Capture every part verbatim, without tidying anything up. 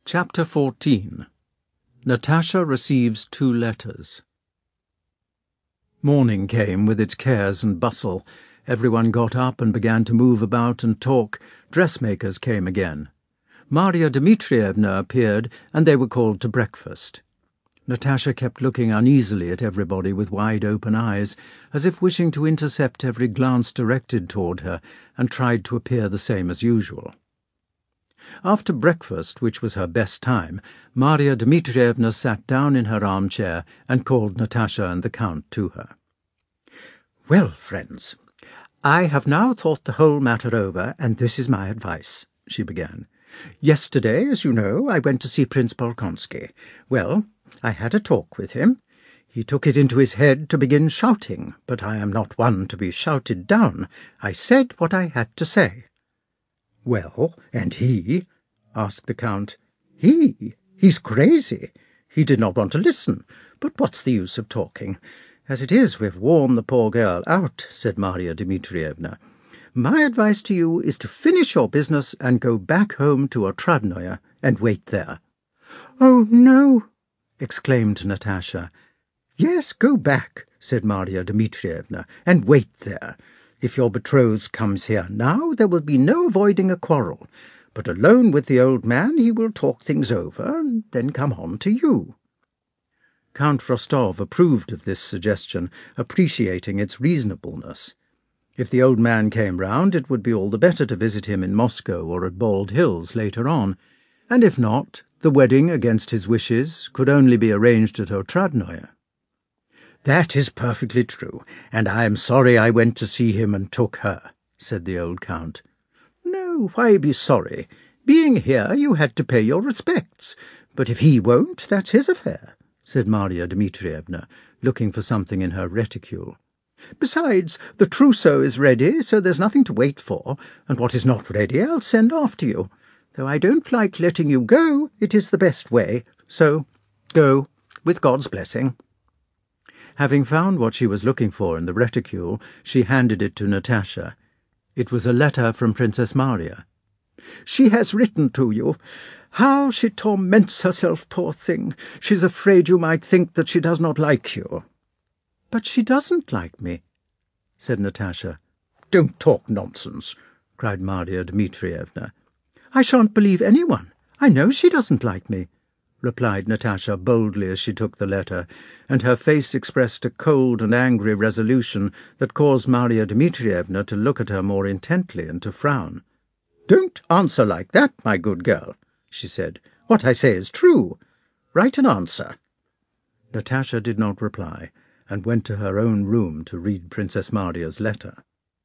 Chapter fourteen. Natasha receives two letters. Morning came with its cares and bustle. Everyone got up and began to move about and talk. Dressmakers came again. Marya Dmitrievna appeared, and they were called to breakfast. Natasha kept looking uneasily at everybody with wide-open eyes, as if wishing to intercept every glance directed toward her, and tried to appear the same as usual. After breakfast, which was her best time, Marya Dmitrievna sat down in her armchair and called Natasha and the Count to her. "Well, friends, I have now thought the whole matter over, and this is my advice," she began. "Yesterday, as you know, I went to see Prince Bolkonsky. Well, I had a talk with him. He took it into his head to begin shouting, but I am not one to be shouted down. I said what I had to say." "Well, and he?" asked the Count. "He? He's crazy. He did not want to listen. But what's the use of talking? As it is, we've worn the poor girl out," said Marya Dmitrievna. "My advice to you is to finish your business and go back home to Otradnoye and wait there." "Oh, no!" exclaimed Natasha. "Yes, go back," said Marya Dmitrievna, "and wait there. If your betrothed comes here now, there will be no avoiding a quarrel. But alone with the old man, he will talk things over, and then come on to you." Count Rostov approved of this suggestion, appreciating its reasonableness. If the old man came round, it would be all the better to visit him in Moscow or at Bald Hills later on, and if not, the wedding, against his wishes, could only be arranged at Otradnoye. "That is perfectly true, and I am sorry I went to see him and took her," said the old Count. "No, why be sorry? Being here, you had to pay your respects. But if he won't, that's his affair," said Marya Dmitrievna, looking for something in her reticule. "Besides, the trousseau is ready, so there's nothing to wait for, and what is not ready I'll send after you. Though I don't like letting you go, it is the best way, so go, with God's blessing." Having found what she was looking for in the reticule, she handed it to Natasha. It was a letter from Princess Marya. "She has written to you. How she torments herself, poor thing! She's afraid you might think that she does not like you." "But she doesn't like me," said Natasha. "Don't talk nonsense," cried Marya Dmitrievna. "I shan't believe anyone. I know she doesn't like me," replied Natasha boldly as she took the letter, and her face expressed a cold and angry resolution that caused Marya Dmitrievna to look at her more intently and to frown. "Don't answer like that, my good girl," she said. "What I say is true. Write an answer." Natasha did not reply, and went to her own room to read Princess Marya's letter.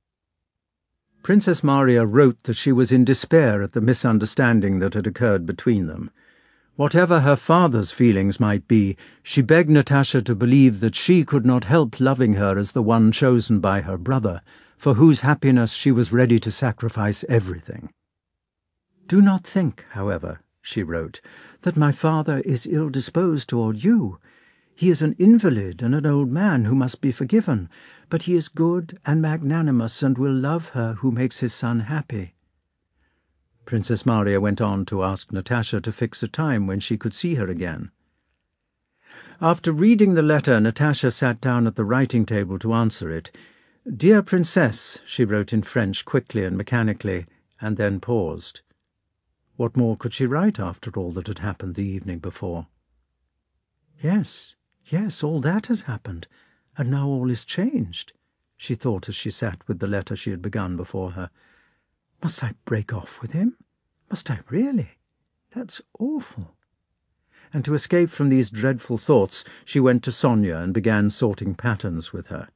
Princess Marya wrote that she was in despair at the misunderstanding that had occurred between them. Whatever her father's feelings might be, she begged Natasha to believe that she could not help loving her as the one chosen by her brother, for whose happiness she was ready to sacrifice everything. "Do not think, however," she wrote, "that my father is ill-disposed toward you. He is an invalid and an old man who must be forgiven, but he is good and magnanimous and will love her who makes his son happy." Princess Marya went on to ask Natasha to fix a time when she could see her again. After reading the letter, Natasha sat down at the writing-table to answer it. "Dear Princess," she wrote in French quickly and mechanically, and then paused. What more could she write after all that had happened the evening before? "Yes, yes, all that has happened, and now all is changed," she thought as she sat with the letter she had begun before her. "Must I break off with him? Must I really? That's awful." And to escape from these dreadful thoughts, she went to Sonia and began sorting patterns with her.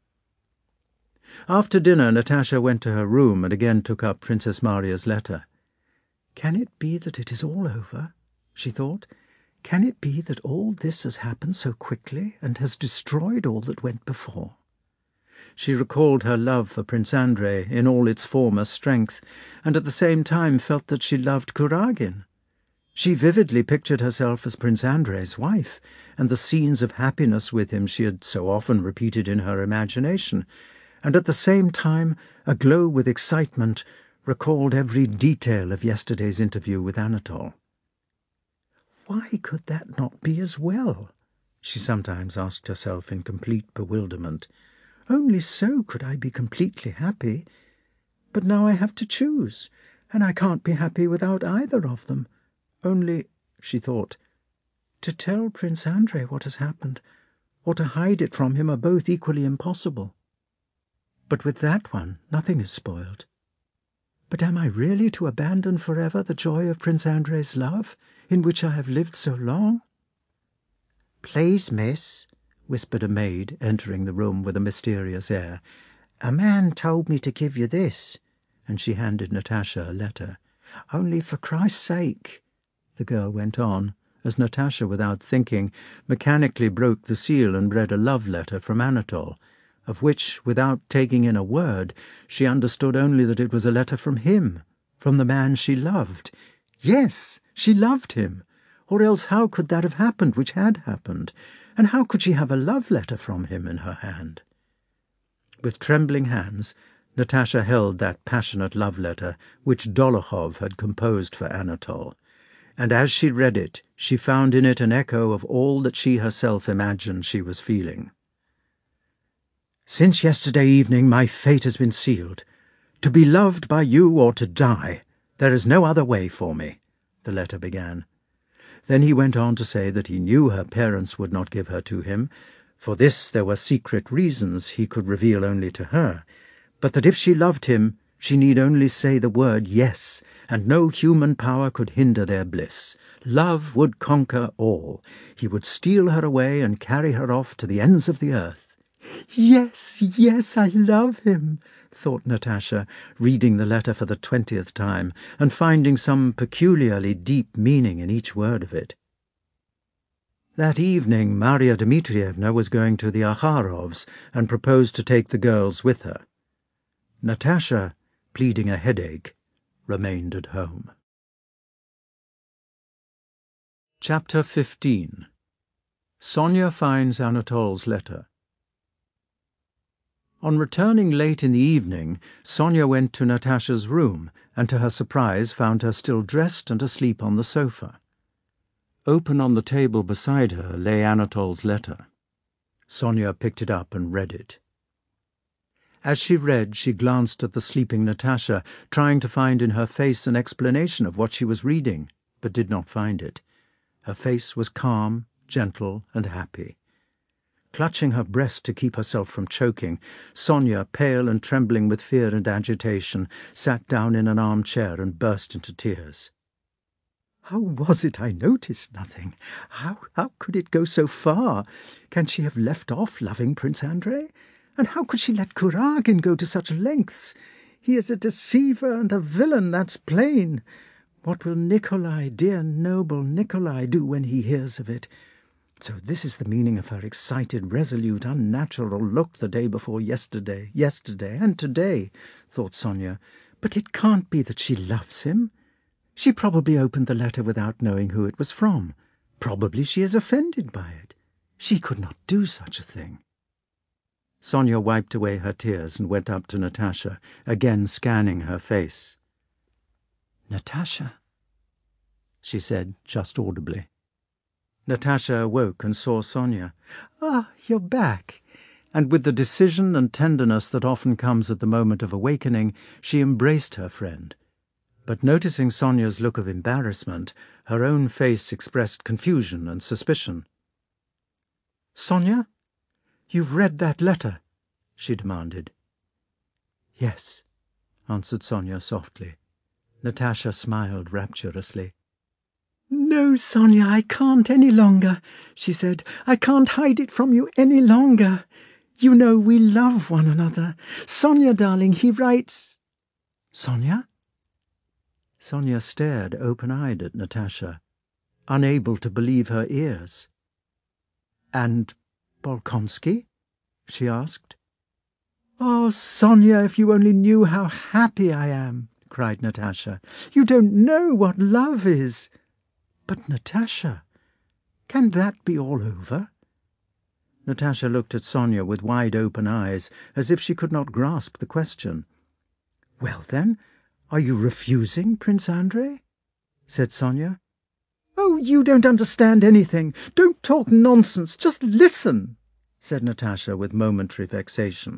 After dinner, Natasha went to her room and again took up Princess Marya's letter. "Can it be that it is all over?" she thought. "Can it be that all this has happened so quickly and has destroyed all that went before?" She recalled her love for Prince Andrei in all its former strength, and at the same time felt that she loved Kuragin. She vividly pictured herself as Prince Andrei's wife, and the scenes of happiness with him she had so often repeated in her imagination, and at the same time, aglow with excitement, recalled every detail of yesterday's interview with Anatole. Why could that not be as well? She sometimes asked herself in complete bewilderment. Only so could I be completely happy. But now I have to choose, and I can't be happy without either of them. Only, she thought, to tell Prince Andrei what has happened, or to hide it from him, are both equally impossible. But with that one, nothing is spoiled. But am I really to abandon forever the joy of Prince Andrei's love, in which I have lived so long? "Please, miss," whispered a maid, entering the room with a mysterious air, "a man told me to give you this," and she handed Natasha a letter. "Only for Christ's sake," the girl went on, as Natasha, without thinking, mechanically broke the seal and read a love letter from Anatole, of which, without taking in a word, she understood only that it was a letter from him, from the man she loved. Yes, she loved him, or else how could that have happened which had happened, and how could she have a love letter from him in her hand? With trembling hands, Natasha held that passionate love letter which Dolokhov had composed for Anatole, and as she read it, she found in it an echo of all that she herself imagined she was feeling. "Since yesterday evening my fate has been sealed. To be loved by you or to die. There is no other way for me," the letter began. Then he went on to say that he knew her parents would not give her to him. For this there were secret reasons he could reveal only to her, but that if she loved him, she need only say the word yes, and no human power could hinder their bliss. Love would conquer all. He would steal her away and carry her off to the ends of the earth. "Yes, yes, I love him," thought Natasha, reading the letter for the twentieth time, and finding some peculiarly deep meaning in each word of it. That evening Maria Dmitrievna was going to the Akharovs and proposed to take the girls with her. Natasha, pleading a headache, remained at home. Chapter fifteen. Sonia finds Anatole's letter. On returning late in the evening, Sonia went to Natasha's room, and to her surprise found her still dressed and asleep on the sofa. Open on the table beside her lay Anatole's letter. Sonia picked it up and read it. As she read, she glanced at the sleeping Natasha, trying to find in her face an explanation of what she was reading, but did not find it. Her face was calm, gentle, and happy. Clutching her breast to keep herself from choking, Sonia, pale and trembling with fear and agitation, sat down in an armchair and burst into tears. "How was it I noticed nothing? How, how could it go so far? Can she have left off loving Prince Andrei? And how could she let Kuragin go to such lengths? He is a deceiver and a villain, that's plain. What will Nikolai, dear noble Nikolai, do when he hears of it? So this is the meaning of her excited, resolute, unnatural look the day before yesterday, yesterday, and today," thought Sonia. "But it can't be that she loves him. She probably opened the letter without knowing who it was from. Probably she is offended by it. She could not do such a thing." Sonia wiped away her tears and went up to Natasha, again scanning her face. "Natasha," she said just audibly. Natasha awoke and saw Sonia. "Ah, you're back." And with the decision and tenderness that often comes at the moment of awakening, she embraced her friend. But noticing Sonia's look of embarrassment, her own face expressed confusion and suspicion. "Sonia, you've read that letter?" she demanded. "Yes," answered Sonia softly. Natasha smiled rapturously. "No, Sonia, I can't any longer," she said. "I can't hide it from you any longer. You know we love one another. Sonia, darling, he writes—" "Sonia?" Sonia stared open-eyed at Natasha, unable to believe her ears. "And Bolkonsky?" she asked. "Oh, Sonia, if you only knew how happy I am!" cried Natasha. "You don't know what love is." "But, Natasha, can that be all over?" Natasha looked at Sonia with wide-open eyes, as if she could not grasp the question. "Well, then, are you refusing Prince Andrei?" said Sonia. "Oh, you don't understand anything. Don't talk nonsense. Just listen," said Natasha with momentary vexation.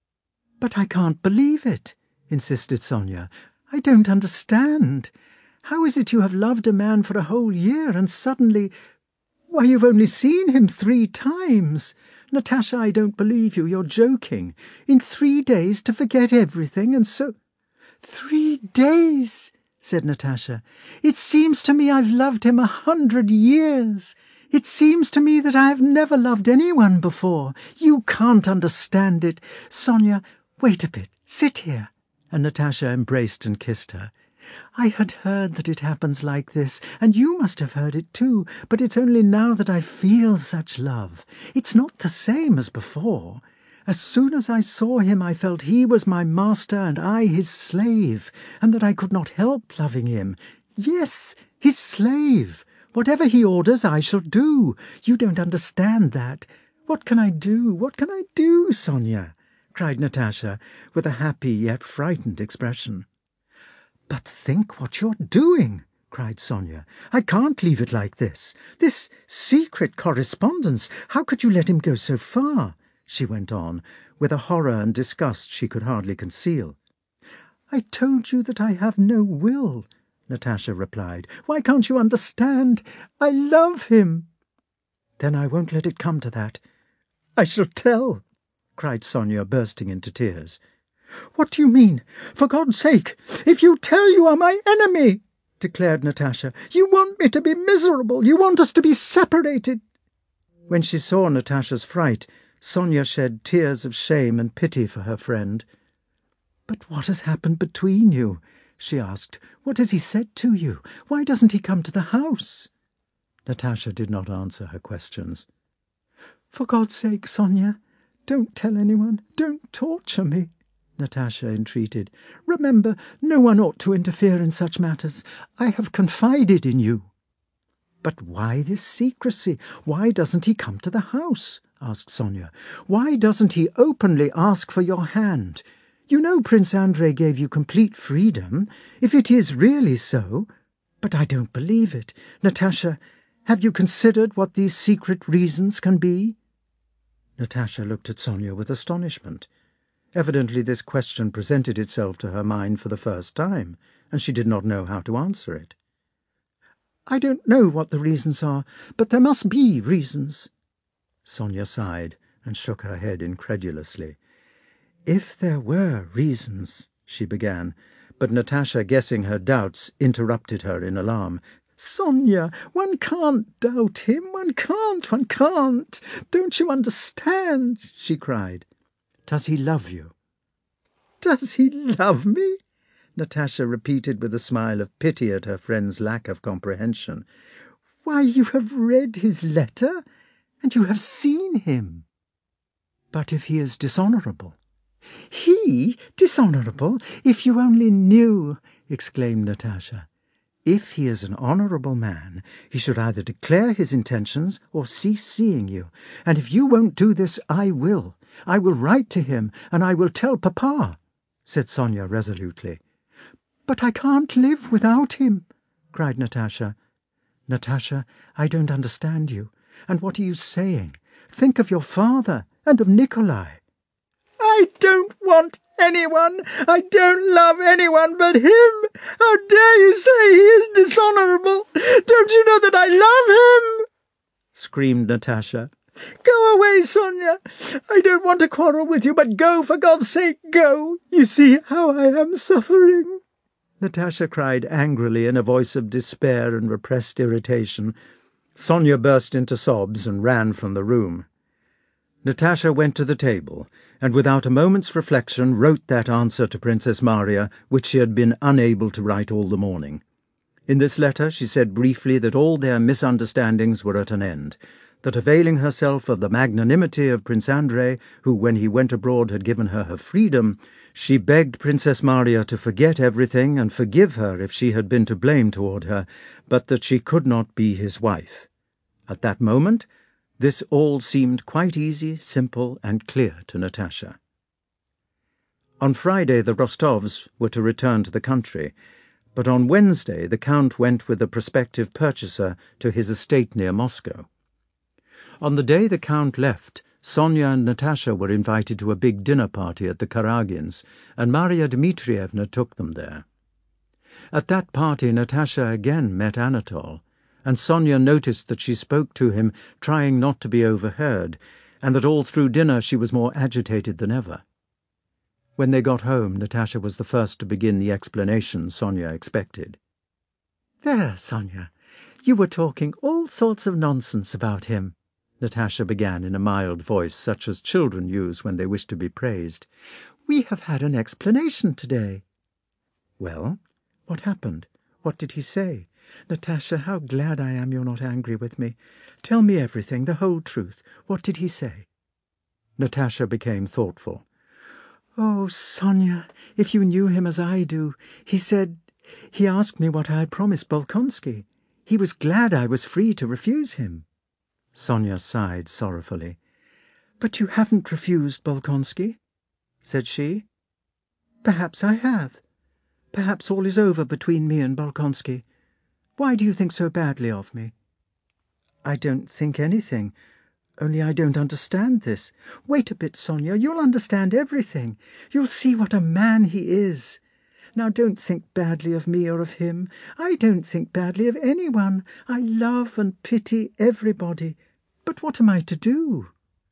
"But I can't believe it," insisted Sonia. "I don't understand. How is it you have loved a man for a whole year and suddenly... Why, you've only seen him three times. Natasha, I don't believe you. You're joking. In three days to forget everything and so—" "Three days," said Natasha. "It seems to me I've loved him a hundred years. It seems to me that I have never loved anyone before. You can't understand it. Sonia, wait a bit. Sit here." And Natasha embraced and kissed her. "I had heard that it happens like this, and you must have heard it too, but it's only now that I feel such love. It's not the same as before. As soon as I saw him, I felt he was my master and I his slave, and that I could not help loving him. Yes, his slave. Whatever he orders, I shall do. You don't understand that. What can I do? What can I do, Sonia?" cried Natasha, with a happy yet frightened expression. "But think what you're doing," cried Sonia. "I can't leave it like this. This secret correspondence, how could you let him go so far?" she went on, with a horror and disgust she could hardly conceal. "I told you that I have no will," Natasha replied. "Why can't you understand? I love him." "Then I won't let it come to that. I shall tell," cried Sonia, bursting into tears. "What do you mean? For God's sake, if you tell, you are my enemy," declared Natasha. "You want me to be miserable. You want us to be separated." When she saw Natasha's fright, Sonia shed tears of shame and pity for her friend. "But what has happened between you?" she asked. "What has he said to you? Why doesn't he come to the house?" Natasha did not answer her questions. "For God's sake, Sonia, don't tell anyone. Don't torture me," Natasha entreated. "Remember, no one ought to interfere in such matters. I have confided in you." "But why this secrecy? Why doesn't he come to the house?" asked Sonia. "Why doesn't he openly ask for your hand? You know Prince Andrei gave you complete freedom. If it is really so... But I don't believe it. Natasha, have you considered what these secret reasons can be?" Natasha looked at Sonia with astonishment. Evidently this question presented itself to her mind for the first time, and she did not know how to answer it. "I don't know what the reasons are, but there must be reasons." Sonia sighed and shook her head incredulously. "If there were reasons," she began, but Natasha, guessing her doubts, interrupted her in alarm. "Sonia, one can't doubt him. One can't, one can't. Don't you understand?" she cried. "Does he love you?" "Does he love me?" Natasha repeated with a smile of pity at her friend's lack of comprehension. "Why, you have read his letter, and you have seen him." "But if he is dishonourable?" "He dishonourable? If you only knew!" exclaimed Natasha. "If he is an honourable man, he should either declare his intentions or cease seeing you. And if you won't do this, I will. I will write to him, and I will tell Papa," said Sonia resolutely. "But I can't live without him," cried Natasha. "Natasha, I don't understand you. And what are you saying? Think of your father and of Nikolai." "I don't want anyone. I don't love anyone but him. How dare you say he is dishonourable? Don't you know that I love him?" screamed Natasha. "Go away, Sonia. I don't want to quarrel with you, but go, for God's sake, go. You see how I am suffering," Natasha cried angrily in a voice of despair and repressed irritation. Sonia burst into sobs and ran from the room. Natasha went to the table, and without a moment's reflection wrote that answer to Princess Maria which she had been unable to write all the morning. In this letter she said briefly that all their misunderstandings were at an end, that availing herself of the magnanimity of Prince Andrei, who when he went abroad had given her her freedom, she begged Princess Maria to forget everything and forgive her if she had been to blame toward her, but that she could not be his wife. At that moment this all seemed quite easy, simple, and clear to Natasha. On Friday the Rostovs were to return to the country, But on Wednesday the Count went with a prospective purchaser to his estate near Moscow. On the day the Count left, Sonia and Natasha were invited to a big dinner party at the Karagins, and Maria Dmitrievna took them there. At that party Natasha again met Anatole, and Sonia noticed that she spoke to him, trying not to be overheard, and that all through dinner she was more agitated than ever. When they got home, Natasha was the first to begin the explanation Sonia expected. "There, Sonia, you were talking all sorts of nonsense about him," Natasha began in a mild voice, such as children use when they wish to be praised. "We have had an explanation today." "Well, what happened? What did he say? Natasha, how glad I am you're not angry with me. Tell me everything, the whole truth. What did he say?" Natasha became thoughtful. "Oh, Sonia, if you knew him as I do. He said... He asked me what I had promised Bolkonsky. He was glad I was free to refuse him." Sonia sighed sorrowfully. "But you haven't refused Bolkonsky?" said she. "Perhaps I have. Perhaps all is over between me and Bolkonsky. Why do you think so badly of me?" "I don't think anything. Only I don't understand this." "Wait a bit, Sonia. You'll understand everything. You'll see what a man he is. Now don't think badly of me or of him. I don't think badly of anyone. I love and pity everybody. But what am I to do?"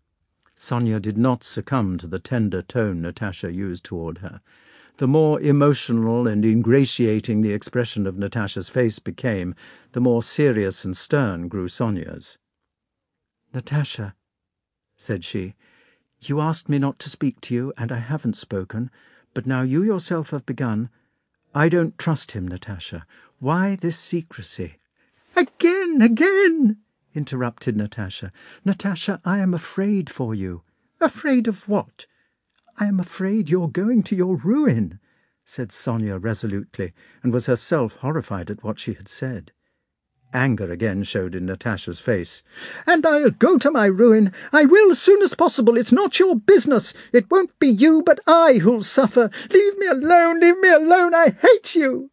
Sonia did not succumb to the tender tone Natasha used toward her. The more emotional and ingratiating the expression of Natasha's face became, the more serious and stern grew Sonia's. "Natasha," said she, "you asked me not to speak to you, and I haven't spoken, but now you yourself have begun. I don't trust him, Natasha. Why this secrecy?" "Again, again!" interrupted Natasha. "Natasha, I am afraid for you." "Afraid of what?" "I am afraid you're going to your ruin," said Sonia resolutely, and was herself horrified at what she had said. Anger again showed in Natasha's face. "And I'll go to my ruin. I will as soon as possible. It's not your business. It won't be you, but I who'll suffer. Leave me alone, leave me alone. I hate you."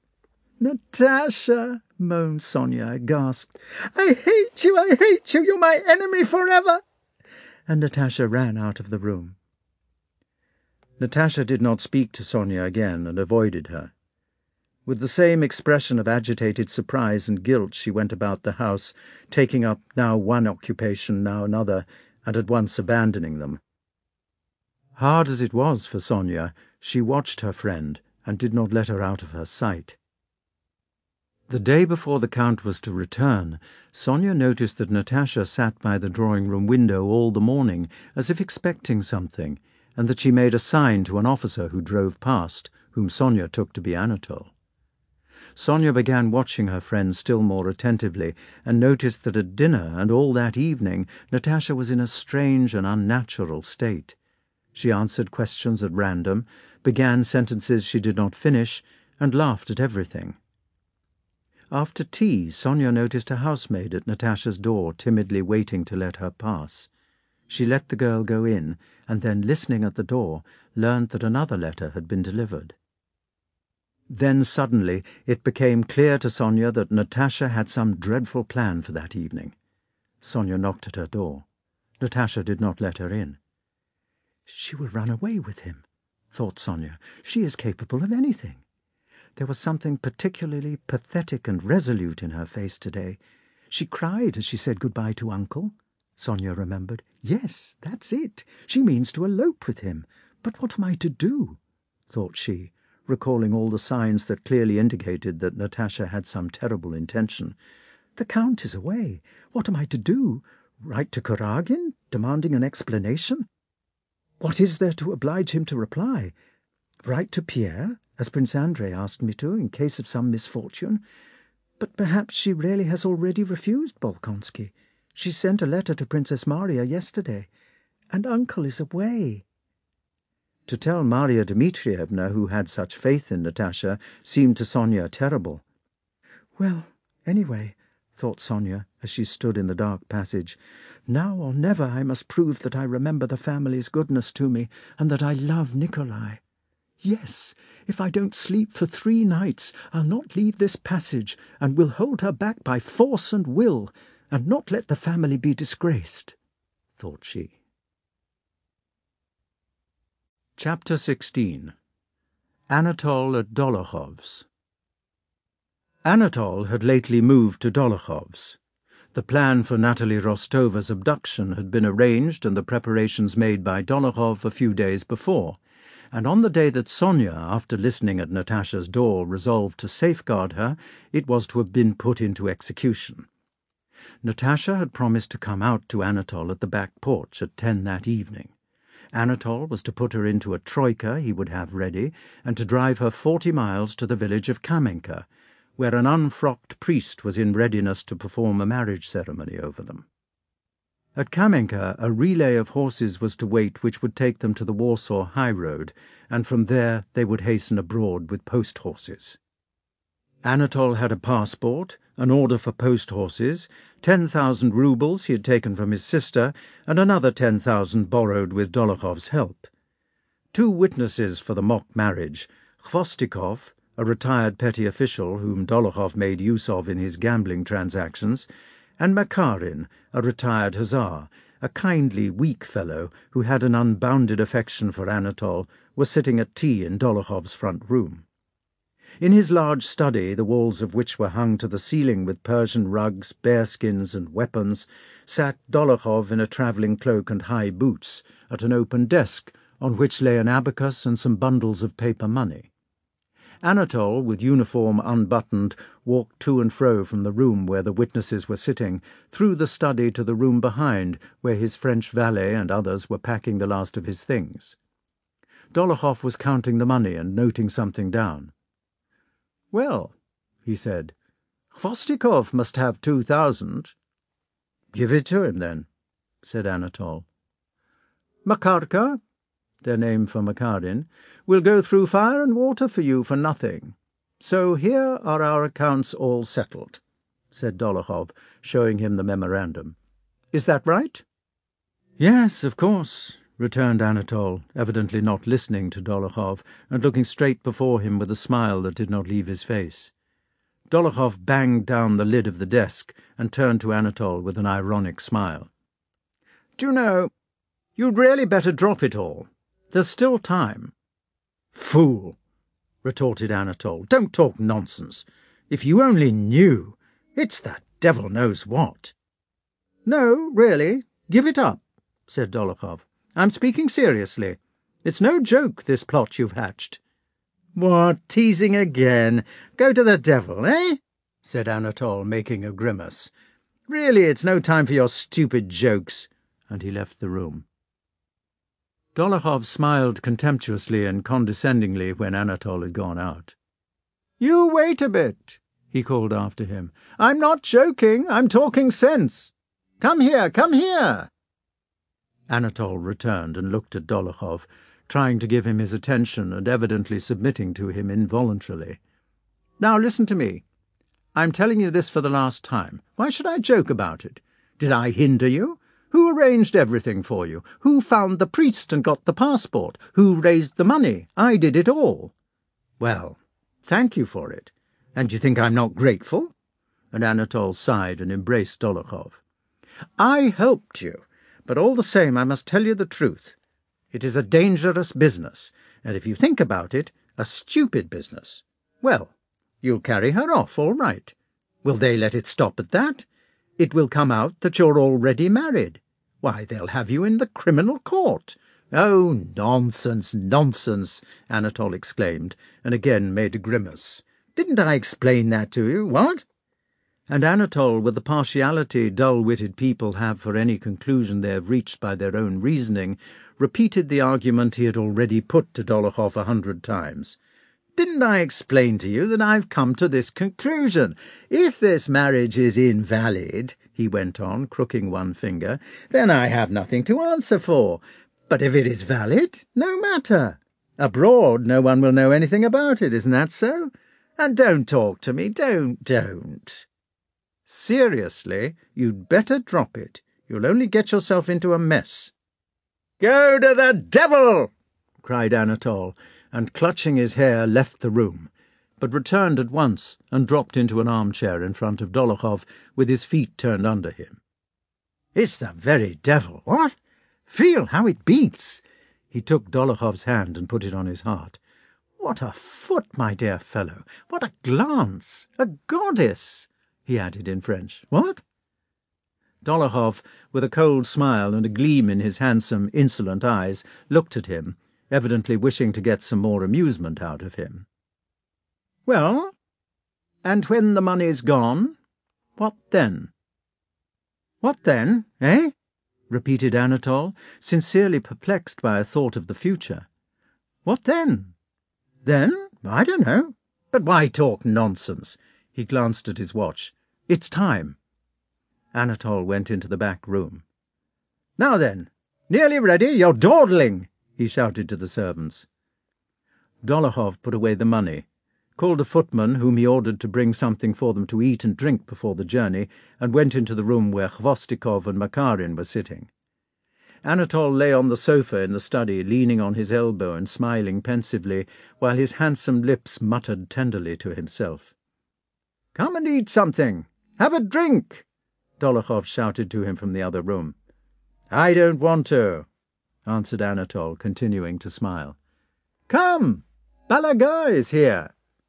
"Natasha," moaned Sonia, gasped. "I hate you, I hate you. You're my enemy forever." And Natasha ran out of the room. Natasha did not speak to Sonia again and avoided her. With the same expression of agitated surprise and guilt she went about the house, taking up now one occupation, now another, and at once abandoning them. Hard as it was for Sonia, she watched her friend and did not let her out of her sight. The day before the Count was to return, Sonia noticed that Natasha sat by the drawing-room window all the morning, as if expecting something, and that she made a sign to an officer who drove past, whom Sonia took to be Anatole. Sonia began watching her friend still more attentively, and noticed that at dinner and all that evening Natasha was in a strange and unnatural state. She answered questions at random, began sentences she did not finish, and laughed at everything. After tea, Sonia noticed a housemaid at Natasha's door timidly waiting to let her pass. She let the girl go in, and then, listening at the door, learned that another letter had been delivered. Then suddenly it became clear to Sonia that Natasha had some dreadful plan for that evening. Sonia knocked at her door. Natasha did not let her in. "She will run away with him," thought Sonia. "She is capable of anything." There was something particularly pathetic and resolute in her face today. She cried as she said goodbye to Uncle. Sonia remembered. "Yes, that's it. She means to elope with him. But what am I to do?" thought she, recalling all the signs that clearly indicated that Natasha had some terrible intention. "The Count is away. What am I to do? Write to Kuragin, demanding an explanation? What is there to oblige him to reply? Write to Pierre, as Prince Andrei asked me to, in case of some misfortune? But perhaps she really has already refused Bolkonsky. She sent a letter to Princess Maria yesterday, and Uncle is away." To tell Maria Dmitrievna, who had such faith in Natasha, seemed to Sonia terrible. "Well, anyway," thought Sonia, as she stood in the dark passage, "now or never I must prove that I remember the family's goodness to me, and that I love Nikolai. Yes, if I don't sleep for three nights, I'll not leave this passage, and will hold her back by force and will, and not let the family be disgraced, thought she. Chapter sixteen. Anatole at Dolokhov's. Anatole had lately moved to Dolokhov's. The plan for Natalie Rostova's abduction had been arranged and the preparations made by Dolokhov a few days before, and on the day that Sonia, after listening at Natasha's door, resolved to safeguard her, it was to have been put into execution. Natasha had promised to come out to Anatole at the back porch at ten that evening. Anatole was to put her into a troika he would have ready, and to drive her forty miles to the village of Kamenka, where an unfrocked priest was in readiness to perform a marriage ceremony over them. At Kamenka, a relay of horses was to wait which would take them to the Warsaw high road, and from there they would hasten abroad with post horses. Anatole had a passport, an order for post horses, ten thousand roubles he had taken from his sister, and another ten thousand borrowed with Dolokhov's help. Two witnesses for the mock marriage, Khvostikov, a retired petty official whom Dolokhov made use of in his gambling transactions, and Makarin, a retired hussar, a kindly, weak fellow who had an unbounded affection for Anatole, were sitting at tea in Dolokhov's front room. In his large study, the walls of which were hung to the ceiling with Persian rugs, bearskins, and weapons, sat Dolokhov in a travelling cloak and high boots, at an open desk on which lay an abacus and some bundles of paper money. Anatole, with uniform unbuttoned, walked to and fro from the room where the witnesses were sitting, through the study to the room behind, where his French valet and others were packing the last of his things. Dolokhov was counting the money and noting something down. "Well," he said, "Khvostikov must have two thousand." "Give it to him, then," said Anatole. "Makarka," their name for Makarin, "will go through fire and water for you for nothing. So here are our accounts all settled," said Dolokhov, showing him the memorandum. "Is that right?" "Yes, of course," returned Anatole, evidently not listening to Dolokhov, and looking straight before him with a smile that did not leave his face. Dolokhov banged down the lid of the desk and turned to Anatole with an ironic smile. "Do you know, you'd really better drop it all. There's still time." "Fool!" retorted Anatole. "Don't talk nonsense. If you only knew, it's that devil knows what." "No, really, give it up," said Dolokhov. "I'm speaking seriously. It's no joke, this plot you've hatched." "What, teasing again? Go to the devil, eh?" said Anatole, making a grimace. "Really, it's no time for your stupid jokes," and he left the room. Dolokhov smiled contemptuously and condescendingly when Anatole had gone out. "You wait a bit," he called after him. "I'm not joking, I'm talking sense. Come here, come here." Anatole returned and looked at Dolokhov, trying to give him his attention and evidently submitting to him involuntarily. "Now listen to me. I'm telling you this for the last time. Why should I joke about it? Did I hinder you? Who arranged everything for you? Who found the priest and got the passport? Who raised the money? I did it all. Well, thank you for it. And do you think I'm not grateful?" And Anatole sighed and embraced Dolokhov. "I helped you. But all the same, I must tell you the truth. It is a dangerous business, and if you think about it, a stupid business. Well, you'll carry her off, all right. Will they let it stop at that? It will come out that you're already married. Why, they'll have you in the criminal court." "Oh, nonsense, nonsense," Anatole exclaimed, and again made a grimace. "Didn't I explain that to you, what?" And Anatole, with the partiality dull-witted people have for any conclusion they have reached by their own reasoning, repeated the argument he had already put to Dolokhov a hundred times. "Didn't I explain to you that I've come to this conclusion? If this marriage is invalid," he went on, crooking one finger, "then I have nothing to answer for. But if it is valid, no matter. Abroad no one will know anything about it, isn't that so? And don't talk to me, don't, don't. Seriously, you'd better drop it. You'll only get yourself into a mess." "Go to the devil!" cried Anatole, and clutching his hair left the room, but returned at once and dropped into an armchair in front of Dolokhov with his feet turned under him. "It's the very devil, what? Feel how it beats." He took Dolokhov's hand and put it on his heart. "What a foot, my dear fellow! What a glance! A goddess!" he added in French. "What?" Dolokhov, with a cold smile and a gleam in his handsome, insolent eyes, looked at him, evidently wishing to get some more amusement out of him. "Well, and when the money's gone, what then?" "What then, eh?" repeated Anatole, sincerely perplexed by a thought of the future. "What then? Then, I don't know. But why talk nonsense?" He glanced at his watch. "It's time." Anatole went into the back room. "Now then, nearly ready? You're dawdling!" he shouted to the servants. Dolokhov put away the money, called a footman whom he ordered to bring something for them to eat and drink before the journey, and went into the room where Khvostikov and Makarin were sitting. Anatole lay on the sofa in the study, leaning on his elbow and smiling pensively, while his handsome lips muttered tenderly to himself. "Come and eat something. Have a drink," Dolokhov shouted to him from the other room. "I don't want to," answered Anatole, continuing to smile. "Come, Balaga is here."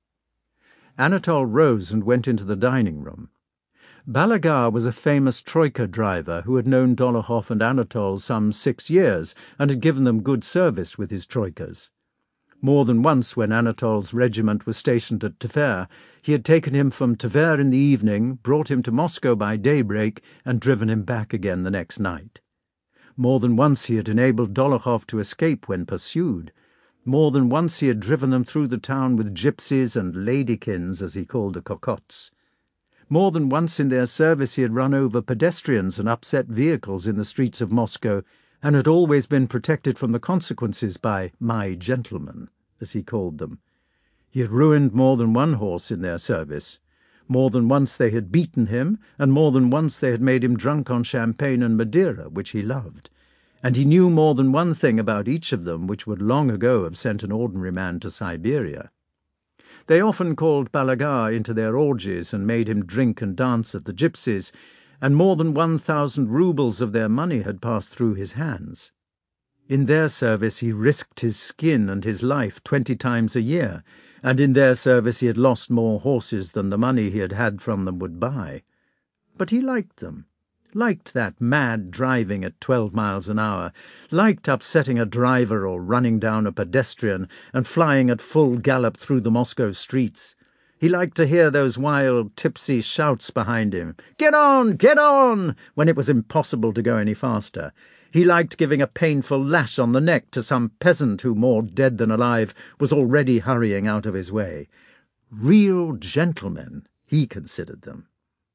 Anatole rose and went into the dining-room. Balaga was a famous troika driver who had known Dolokhov and Anatole some six years and had given them good service with his troikas. More than once, when Anatole's regiment was stationed at Tver, he had taken him from Tver in the evening, brought him to Moscow by daybreak, and driven him back again the next night. More than once he had enabled Dolokhov to escape when pursued. More than once he had driven them through the town with gypsies and ladykins, as he called the cocottes. More than once in their service he had run over pedestrians and upset vehicles in the streets of Moscow, and had always been protected from the consequences by my gentlemen, as he called them. He had ruined more than one horse in their service. More than once they had beaten him, and more than once they had made him drunk on champagne and Madeira, which he loved. And he knew more than one thing about each of them which would long ago have sent an ordinary man to Siberia. They often called Balaga into their orgies and made him drink and dance at the gypsies, and more than one thousand roubles of their money had passed through his hands. In their service he risked his skin and his life twenty times a year, and in their service he had lost more horses than the money he had had from them would buy. But he liked them. Liked that mad driving at twelve miles an hour, liked upsetting a driver or running down a pedestrian and flying at full gallop through the Moscow streets. He liked to hear those wild, tipsy shouts behind him, "Get on, get on!" when it was impossible to go any faster. He liked giving a painful lash on the neck to some peasant who, more dead than alive, was already hurrying out of his way. Real gentlemen, he considered them.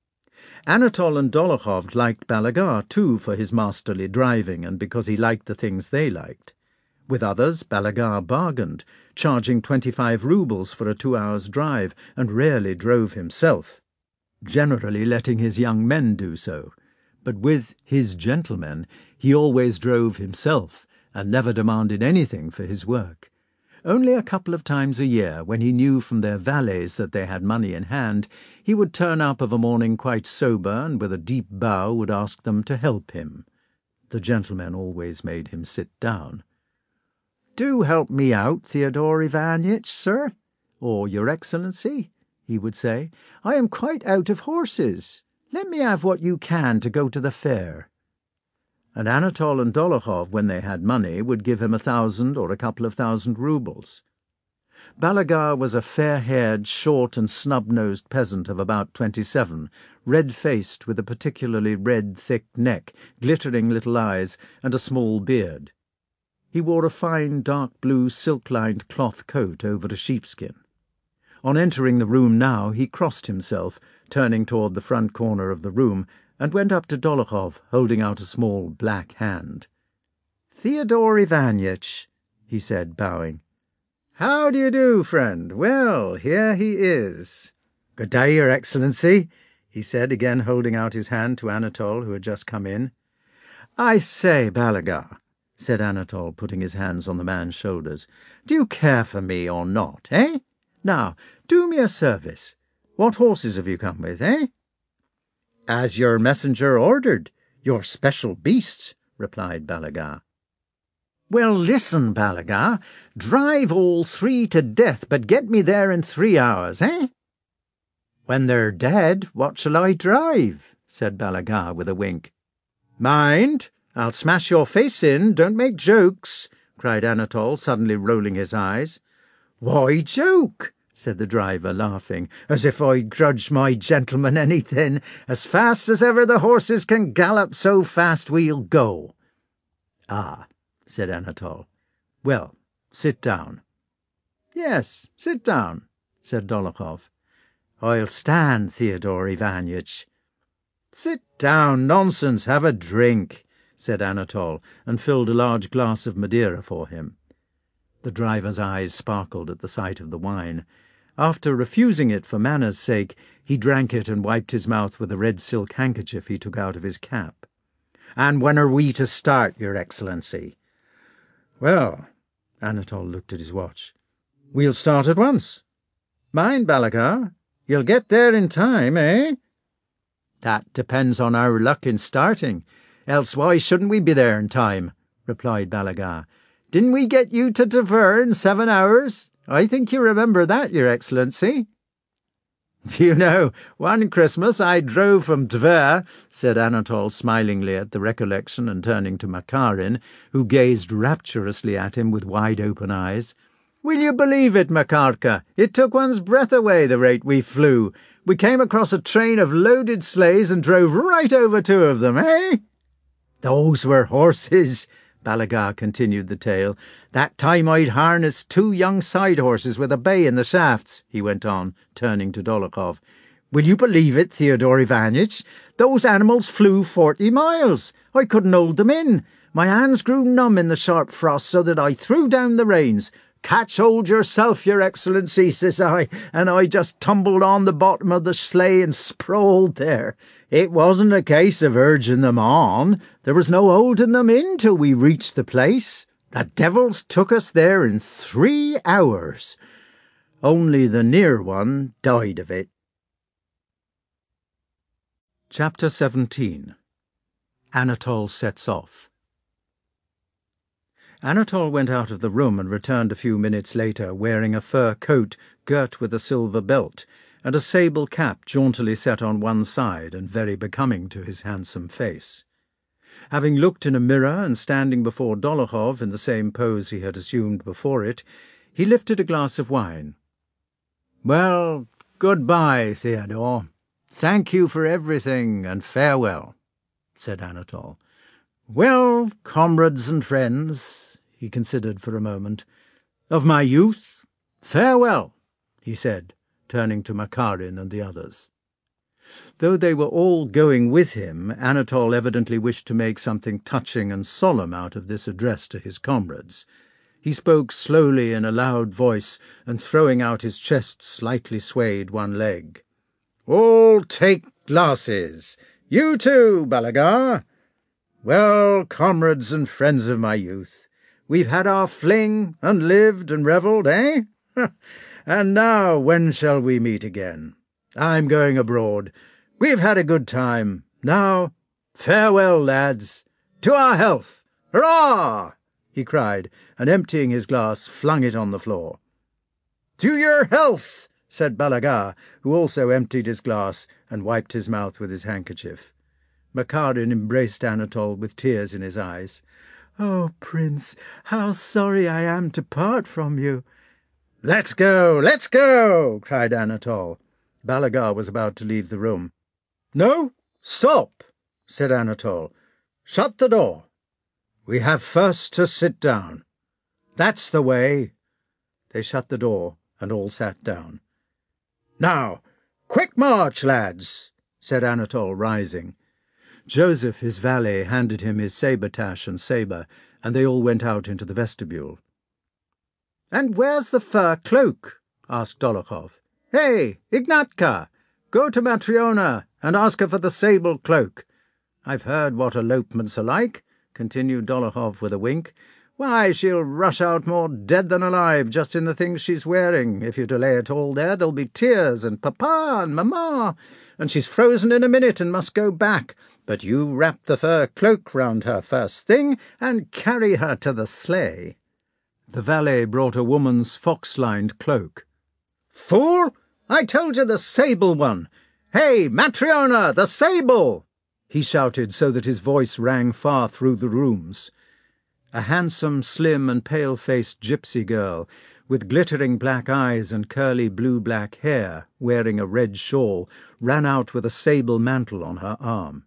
Anatole and Dolokhov liked Balaga, too, for his masterly driving and because he liked the things they liked. With others, Balaga bargained, charging twenty-five roubles for a two hours' drive, and rarely drove himself, generally letting his young men do so. But with his gentlemen he always drove himself, and never demanded anything for his work. Only a couple of times a year, when he knew from their valets that they had money in hand, he would turn up of a morning quite sober, and with a deep bow would ask them to help him. The gentlemen always made him sit down. "Do help me out, Theodore Ivanitch, sir," or "Your Excellency," he would say. "I am quite out of horses. Let me have what you can to go to the fair." And Anatole and Dolokhov, when they had money, would give him a thousand or a couple of thousand roubles. Balaga was a fair-haired, short and snub-nosed peasant of about twenty-seven, red-faced, with a particularly red, thick neck, glittering little eyes, and a small beard. He wore a fine, dark-blue, silk-lined cloth coat over a sheepskin. On entering the room now, he crossed himself, turning toward the front corner of the room, and went up to Dolokhov, holding out a small black hand. "Theodore Ivanitch," he said, bowing. "How do you do, friend? Well, here he is." "Good day, Your Excellency," he said, again holding out his hand to Anatole, who had just come in. "I say, Balaga," said Anatole, putting his hands on the man's shoulders. "Do you care for me or not, eh? Now, do me a service. What horses have you come with, eh?" "As your messenger ordered, your special beasts," replied Balaga. "Well, listen, Balaga. Drive all three to death, but get me there in three hours, eh?" "When they're dead, what shall I drive?" said Balaga with a wink. "Mind, I'll smash your face in, don't make jokes," cried Anatole, suddenly rolling his eyes. "Why joke?" said the driver, laughing, "as if I'd grudge my gentleman anything. As fast as ever the horses can gallop, so fast we'll go." "Ah," said Anatole. "Well, sit down." "Yes, sit down," said Dolokhov. "I'll stand, Theodore Ivanitch." "Sit down, nonsense, have a drink," said Anatole, and filled a large glass of Madeira for him. The driver's eyes sparkled at the sight of the wine. After refusing it for manners' sake, he drank it and wiped his mouth with a red silk handkerchief he took out of his cap. "And when are we to start, Your Excellency?" "Well," Anatole looked at his watch, "we'll start at once. Mind, Balaga, you'll get there in time, eh?" "That depends on our luck in starting. Else why shouldn't we be there in time?" replied Balaga. "Didn't we get you to Tver in seven hours? I think you remember that, Your Excellency." "Do you know, one Christmas I drove from Tver," said Anatole smilingly at the recollection and turning to Makarin, who gazed rapturously at him with wide-open eyes. "Will you believe it, Makarka? It took one's breath away, the rate we flew. We came across a train of loaded sleighs and drove right over two of them, eh?" "Those were horses," Balaga continued the tale. "That time I'd harnessed two young side horses with a bay in the shafts," he went on, turning to Dolokhov. "Will you believe it, Theodore Ivanitch? Those animals flew forty miles. I couldn't hold them in. My hands grew numb in the sharp frost so that I threw down the reins. 'Catch hold yourself, Your Excellency,' says I, and I just tumbled on the bottom of the sleigh and sprawled there. It wasn't a case of urging them on. There was no holding them in till we reached the place. The devils took us there in three hours. Only the near one died of it." Chapter seventeen. Anatole sets off. Anatole went out of the room and returned a few minutes later wearing a fur coat girt with a silver belt, and a sable cap jauntily set on one side and very becoming to his handsome face. Having looked in a mirror and standing before Dolokhov in the same pose he had assumed before it, he lifted a glass of wine. "Well, good-bye, Theodore. Thank you for everything, and farewell," said Anatole. "Well, comrades and friends," he considered for a moment, "of my youth, farewell," he said, turning to Makarin and the others. Though they were all going with him, Anatole evidently wished to make something touching and solemn out of this address to his comrades. He spoke slowly in a loud voice, and throwing out his chest slightly swayed one leg. "All take glasses. You too, Balaga. Well, comrades and friends of my youth, we've had our fling, and lived and revelled, eh? And now when shall we meet again? I'm going abroad. We've had a good time. Now, farewell, lads. To our health! Hurrah!" he cried, and emptying his glass, flung it on the floor. "To your health!" said Balaga, who also emptied his glass and wiped his mouth with his handkerchief. Makarin embraced Anatole with tears in his eyes. "Oh, Prince, how sorry I am to part from you." "Let's go, let's go!" cried Anatole. Balaga was about to leave the room. "No, stop," said Anatole. "Shut the door. We have first to sit down. That's the way." They shut the door, and all sat down. "Now, quick march, lads," said Anatole, rising. Joseph, his valet, handed him his sabretache and sabre, and they all went out into the vestibule. "And where's the fur cloak?" asked Dolokhov. "Hey, Ignatka, go to Matryona and ask her for the sable cloak. I've heard what elopements are like. continued Dolokhov with a wink. "Why, she'll rush out more dead than alive just in the things she's wearing. If you delay it all there, there'll be tears and papa and mamma, and she's frozen in a minute and must go back. But you wrap the fur cloak round her first thing and carry her to the sleigh." The valet brought a woman's fox-lined cloak. "Fool! I told you the sable one. Hey, Matryona, the sable!" he shouted so that his voice rang far through the rooms. A handsome, slim and pale-faced gypsy girl, with glittering black eyes and curly blue-black hair, wearing a red shawl, ran out with a sable mantle on her arm.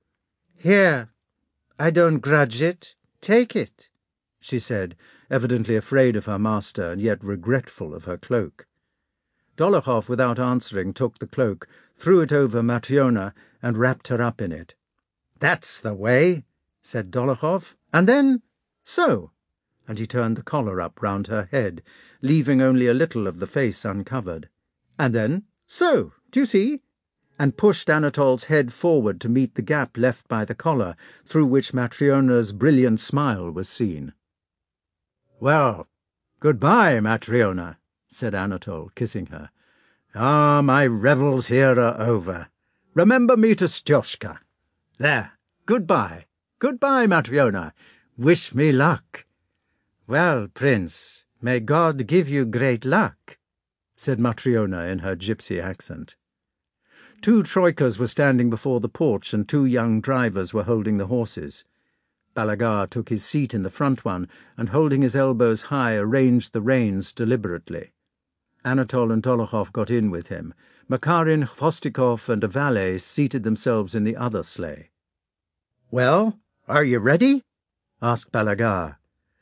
"Here, I don't grudge it. Take it," she said, evidently afraid of her master and yet regretful of her cloak. Dolokhov, without answering, took the cloak, threw it over Matryona, and wrapped her up in it. "That's the way," said Dolokhov. "And then so," and he turned the collar up round her head, leaving only a little of the face uncovered. "And then so, do you see?" and pushed Anatol's head forward to meet the gap left by the collar, through which Matryona's brilliant smile was seen. "Well, good-bye, Matryona," said Anatol, kissing her. "Ah, my revels here are over. Remember me to Styoshka. There, good-bye. Good-bye, Matryona. Wish me luck." "Well, Prince, may God give you great luck," said Matryona in her gypsy accent. Two troikas were standing before the porch, and two young drivers were holding the horses. Balagar took his seat in the front one, and holding his elbows high, arranged the reins deliberately. Anatol and Dolokhov got in with him. Makarin, Khvostikov, and a valet seated themselves in the other sleigh. "Well, are you ready?" asked Balagar.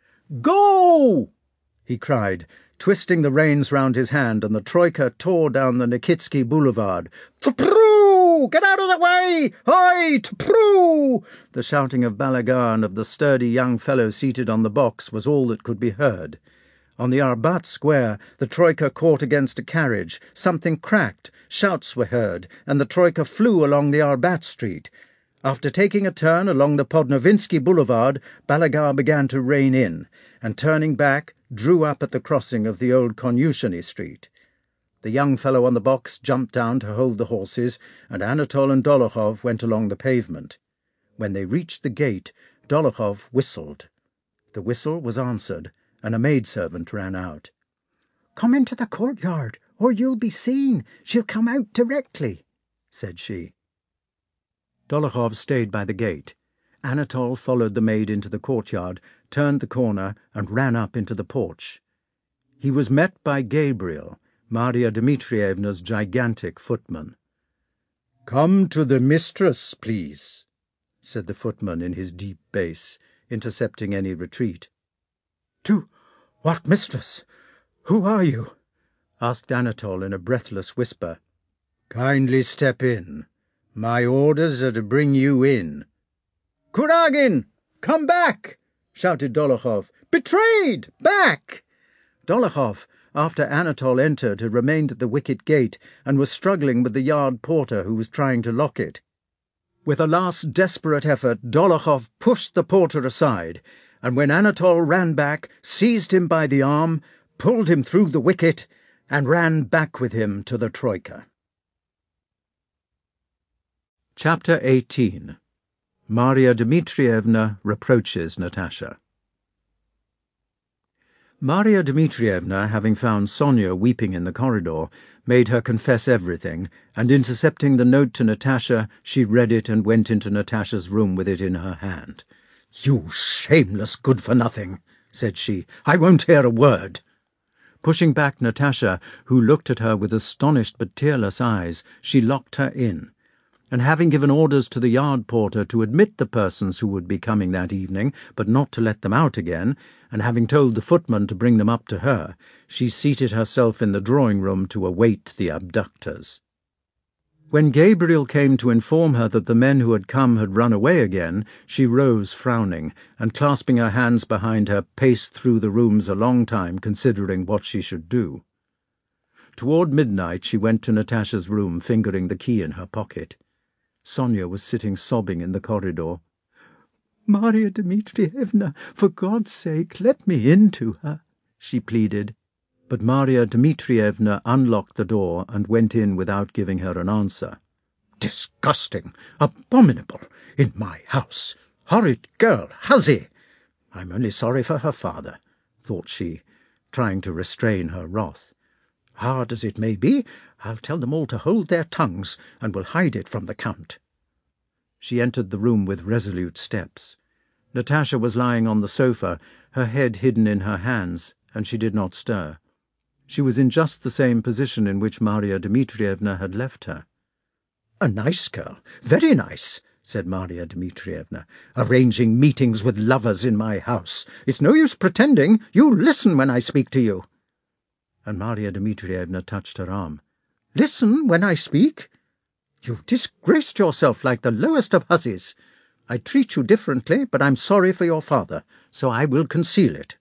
"Go!" he cried, twisting the reins round his hand, and the troika tore down the Nikitsky Boulevard. "Tproo! Get out of the way! Hoi! Tproo!" The shouting of Balagar and of the sturdy young fellow seated on the box was all that could be heard. On the Arbat square, the troika caught against a carriage. Something cracked, shouts were heard, and the troika flew along the Arbat street. After taking a turn along the Podnovinsky Boulevard, Balagar began to rein in, and turning back, drew up at the crossing of the old Konyushny Street. The young fellow on the box jumped down to hold the horses, and Anatol and Dolokhov went along the pavement. When they reached the gate, Dolokhov whistled. The whistle was answered, and a maidservant ran out. "Come into the courtyard, or you'll be seen. She'll come out directly," said she. Dolokhov stayed by the gate. Anatol followed the maid into the courtyard, turned the corner, and ran up into the porch. He was met by Gabriel, Maria Dmitrievna's gigantic footman. "Come to the mistress, please," said the footman in his deep bass, intercepting any retreat. "To what mistress? Who are you?" asked Anatol in a breathless whisper. "Kindly step in. My orders are to bring you in." "Kuragin! Come back!" shouted Dolokhov. "Betrayed! Back!" Dolokhov, after Anatol entered, had remained at the wicket gate and was struggling with the yard porter who was trying to lock it. With a last desperate effort, Dolokhov pushed the porter aside, and when Anatol ran back, seized him by the arm, pulled him through the wicket, and ran back with him to the troika. Chapter eighteen. Maria Dmitrievna reproaches Natasha. Maria Dmitrievna, having found Sonia weeping in the corridor, made her confess everything, and intercepting the note to Natasha, she read it and went into Natasha's room with it in her hand. "You shameless good-for-nothing," said she. "I won't hear a word." Pushing back Natasha, who looked at her with astonished but tearless eyes, she locked her in. And having given orders to the yard porter to admit the persons who would be coming that evening, but not to let them out again, and having told the footman to bring them up to her, she seated herself in the drawing-room to await the abductors. When Gabriel came to inform her that the men who had come had run away again, she rose frowning, and clasping her hands behind her, paced through the rooms a long time, considering what she should do. Toward midnight she went to Natasha's room, fingering the key in her pocket. Sonia was sitting sobbing in the corridor. Marya Dmitrievna, for God's sake, let me in to her," she pleaded. But Marya Dmitrievna unlocked the door and went in without giving her an answer. "Disgusting! Abominable! In my house! Horrid girl! Hussy! I'm only sorry for her father," thought she, trying to restrain her wrath. "Hard as it may be, I'll tell them all to hold their tongues, and will hide it from the Count." She entered the room with resolute steps. Natasha was lying on the sofa, her head hidden in her hands, and she did not stir. She was in just the same position in which Marya Dmitrievna had left her. "A nice girl, very nice," said Marya Dmitrievna, "arranging meetings with lovers in my house. It's no use pretending. You listen when I speak to you." And Marya Dmitrievna touched her arm. "Listen when I speak. You've disgraced yourself like the lowest of hussies. I treat you differently, but I'm sorry for your father, so I will conceal it."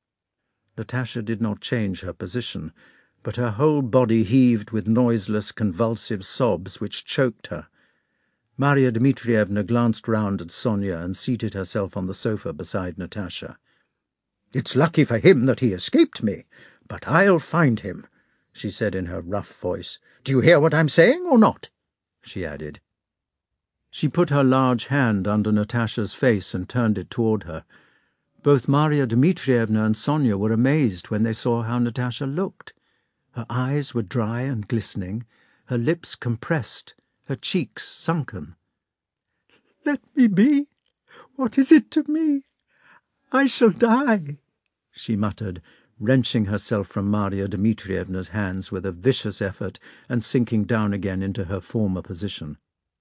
Natasha did not change her position, but her whole body heaved with noiseless, convulsive sobs which choked her. Marya Dmitrievna glanced round at Sonia and seated herself on the sofa beside Natasha. "It's lucky for him that he escaped me, but I'll find him," she said in her rough voice. "Do you hear what I'm saying, or not?" she added. She put her large hand under Natasha's face and turned it toward her. Both Marya Dmitrievna and Sonia were amazed when they saw how Natasha looked. Her eyes were dry and glistening, her lips compressed, her cheeks sunken. "Let me be. What is it to me? I shall die," she muttered, wrenching herself from Marya Dmitrievna's hands with a vicious effort and sinking down again into her former position.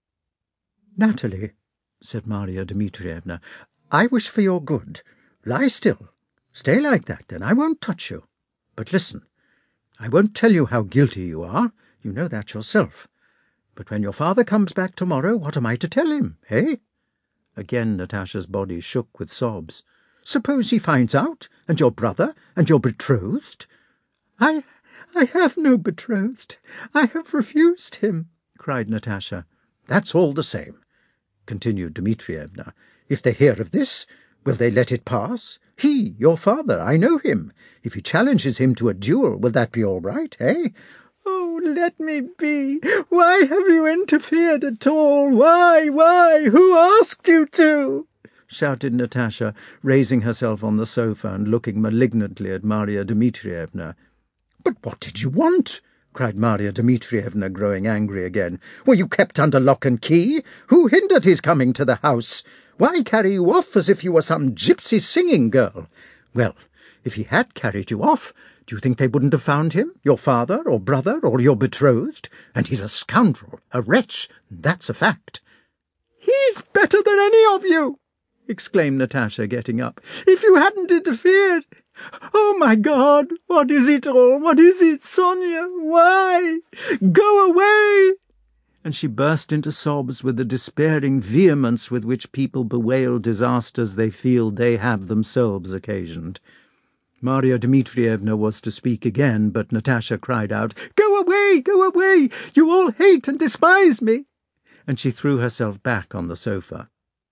"Natalie," said Marya Dmitrievna, "I wish for your good. Lie still. Stay like that, then. I won't touch you. But listen. I won't tell you how guilty you are. You know that yourself. But when your father comes back tomorrow, what am I to tell him, eh?" Again Natasha's body shook with sobs. "Suppose he finds out, and your brother, and your betrothed?" I, I have no betrothed. I have refused him," cried Natasha. "That's all the same," continued Dmitrievna. "If they hear of this, will they let it pass? He, your father, I know him. If he challenges him to a duel, will that be all right, eh?" "Oh, let me be. Why have you interfered at all? Why, why? Who asked you to?" shouted Natasha, raising herself on the sofa and looking malignantly at Marya Dmitrievna. "But what did you want?" cried Marya Dmitrievna, growing angry again. "Were you kept under lock and key? Who hindered his coming to the house? Why carry you off as if you were some gypsy singing girl? Well, if he had carried you off, do you think they wouldn't have found him, your father or brother or your betrothed? And he's a scoundrel, a wretch, that's a fact." "He's better than any of you!" exclaimed Natasha, getting up. "If you hadn't interfered... Oh, my God! What is it all? What is it, Sonia? Why? Go away!" And she burst into sobs with the despairing vehemence with which people bewail disasters they feel they have themselves occasioned. Marya Dmitrievna was to speak again, but Natasha cried out, "Go away! Go away! You all hate and despise me!" And she threw herself back on the sofa.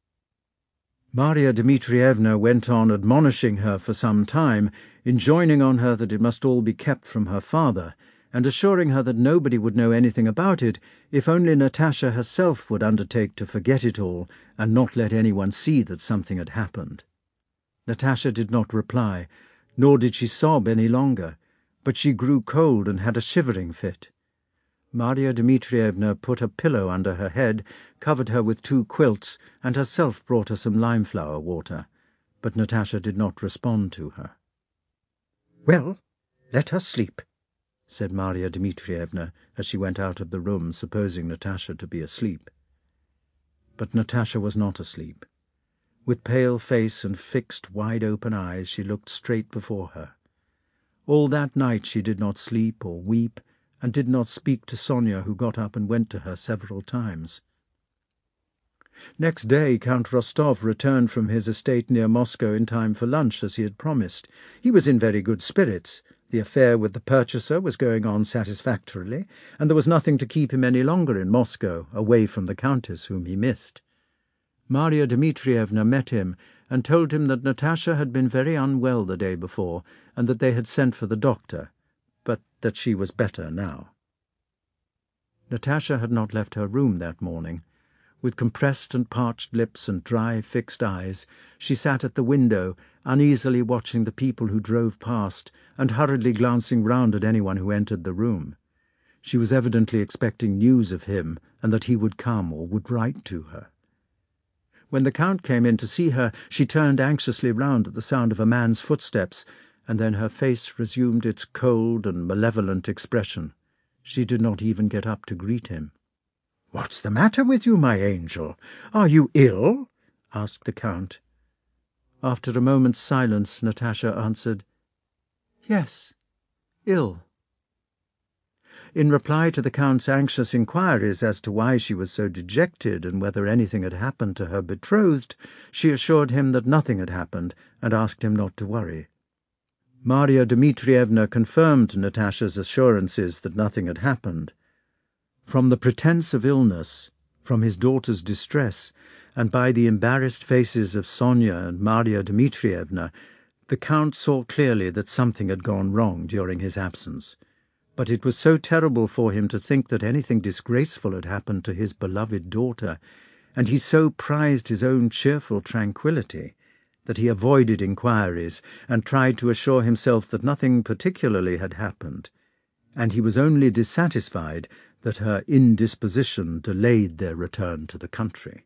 Marya Dmitrievna went on admonishing her for some time, enjoining on her that it must all be kept from her father, and assuring her that nobody would know anything about it if only Natasha herself would undertake to forget it all and not let anyone see that something had happened. Natasha did not reply, nor did she sob any longer, but she grew cold and had a shivering fit. Marya Dmitrievna put a pillow under her head, covered her with two quilts, and herself brought her some lime-flower water, but Natasha did not respond to her. "Well, let her sleep," said Marya Dmitrievna as she went out of the room, supposing Natasha to be asleep. But Natasha was not asleep. With pale face and fixed, wide-open eyes, she looked straight before her. All that night she did not sleep or weep, and did not speak to Sonia, who got up and went to her several times. Next day Count Rostov returned from his estate near Moscow in time for lunch, as he had promised. He was in very good spirits. The affair with the purchaser was going on satisfactorily, and there was nothing to keep him any longer in Moscow, away from the Countess whom he missed. Maria Dmitrievna met him and told him that Natasha had been very unwell the day before, and that they had sent for the doctor, but that she was better now. Natasha had not left her room that morning. With compressed and parched lips and dry, fixed eyes, she sat at the window, uneasily watching the people who drove past, and hurriedly glancing round at anyone who entered the room. She was evidently expecting news of him, and that he would come or would write to her. When the Count came in to see her, she turned anxiously round at the sound of a man's footsteps, and then her face resumed its cold and malevolent expression. She did not even get up to greet him. "What's the matter with you, my angel? Are you ill?" asked the Count. After a moment's silence, Natasha answered, "Yes, ill." In reply to the Count's anxious inquiries as to why she was so dejected and whether anything had happened to her betrothed, she assured him that nothing had happened and asked him not to worry. Maria Dmitrievna confirmed Natasha's assurances that nothing had happened. From the pretence of illness, from his daughter's distress, and by the embarrassed faces of Sonia and Maria Dmitrievna, the Count saw clearly that something had gone wrong during his absence. But it was so terrible for him to think that anything disgraceful had happened to his beloved daughter, and he so prized his own cheerful tranquillity, that he avoided inquiries and tried to assure himself that nothing particularly had happened, and he was only dissatisfied that her indisposition delayed their return to the country.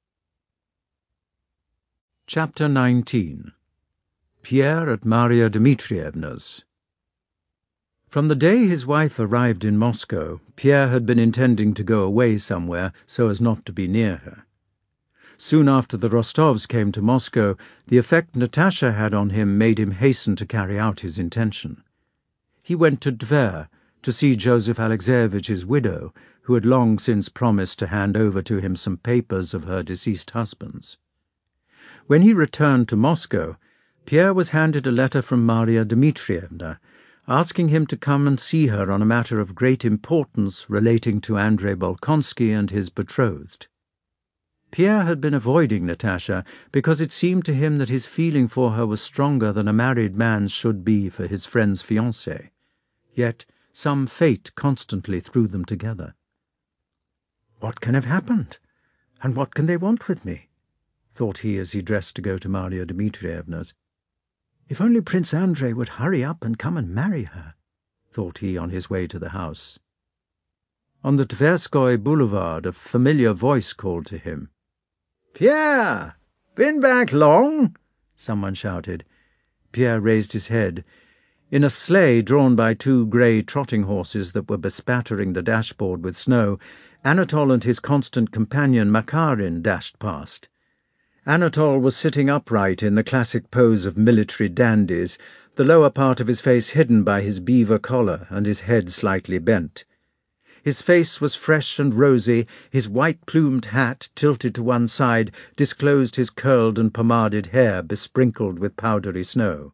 Chapter nineteen. Pierre at Maria Dmitrievna's. From the day his wife arrived in Moscow, Pierre had been intending to go away somewhere so as not to be near her. Soon after the Rostovs came to Moscow, the effect Natasha had on him made him hasten to carry out his intention. He went to Tver to see Joseph Alexeyevitch's widow, who had long since promised to hand over to him some papers of her deceased husband's. When he returned to Moscow, Pierre was handed a letter from Maria Dmitrievna, asking him to come and see her on a matter of great importance relating to Andrei Bolkonsky and his betrothed. Pierre had been avoiding Natasha because it seemed to him that his feeling for her was stronger than a married man's should be for his friend's fiancée. Yet some fate constantly threw them together. "What can have happened? And what can they want with me?" thought he as he dressed to go to Maria Dmitrievna's. "If only Prince Andrei would hurry up and come and marry her," thought he on his way to the house. On the Tverskoy Boulevard a familiar voice called to him. "Pierre! Been back long?" someone shouted. Pierre raised his head. In a sleigh drawn by two grey trotting horses that were bespattering the dashboard with snow, Anatole and his constant companion Makarin dashed past. Anatole was sitting upright in the classic pose of military dandies, the lower part of his face hidden by his beaver collar and his head slightly bent. His face was fresh and rosy, his white-plumed hat, tilted to one side, disclosed his curled and pomaded hair besprinkled with powdery snow.